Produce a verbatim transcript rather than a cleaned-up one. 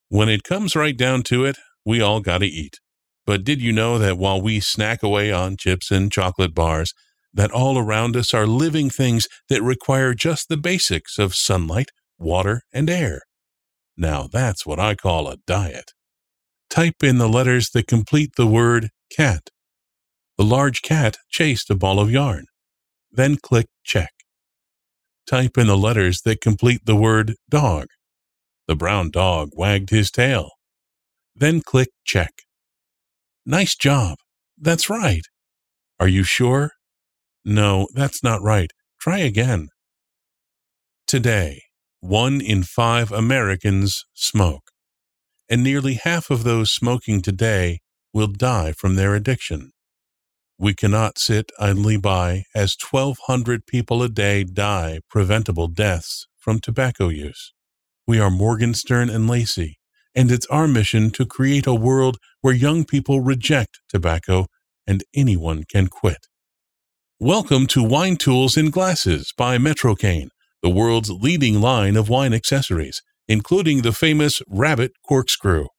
When it comes right down to it, we all gotta eat. But did you know that while we snack away on chips and chocolate bars, that all around us are living things that require just the basics of sunlight, water, and air? Now that's what I call a diet. Type in the letters that complete the word cat. The large cat chased a ball of yarn. Then click check. Type in the letters that complete the word dog. The brown dog wagged his tail. Then click check. Nice job. That's right. Are you sure? No, that's not right. Try again. Today, one in five Americans smoke, and nearly half of those smoking today will die from their addiction. We cannot sit idly by as twelve hundred people a day die preventable deaths from tobacco use. We are Morgenstern and Lacey, and it's our mission to create a world where young people reject tobacco and anyone can quit. Welcome to Wine Tools and Glasses by Metrocane, the world's leading line of wine accessories, including the famous Rabbit corkscrew.